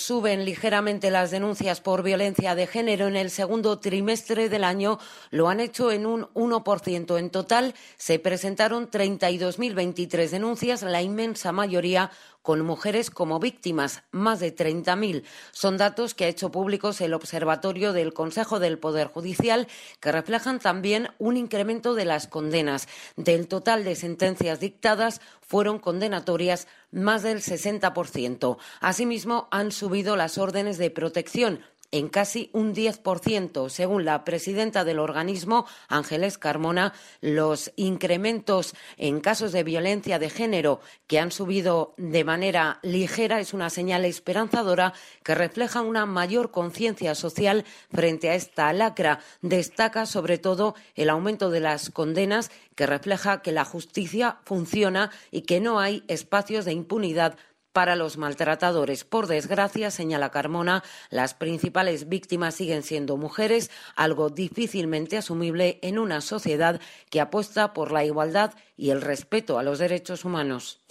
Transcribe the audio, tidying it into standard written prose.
suben ligeramente las denuncias por violencia de género en el segundo trimestre del año, lo han hecho en un 1%. En total se presentaron 32.023 denuncias, la inmensa mayoría con mujeres como víctimas, más de 30.000. Son datos que ha hecho públicos el Observatorio del Consejo del Poder Judicial, que reflejan también un incremento de las condenas. Del total de sentencias dictadas, fueron condenatorias más del 60%. Asimismo, han subido las órdenes de protección en casi un 10%. Según la presidenta del organismo, Ángeles Carmona, los incrementos en casos de violencia de género que han subido de manera ligera es una señal esperanzadora que refleja una mayor conciencia social frente a esta lacra. Destaca sobre todo el aumento de las condenas, que refleja que la justicia funciona y que no hay espacios de impunidad para los maltratadores. Por desgracia, señala Carmona, las principales víctimas siguen siendo mujeres, algo difícilmente asumible en una sociedad que apuesta por la igualdad y el respeto a los derechos humanos.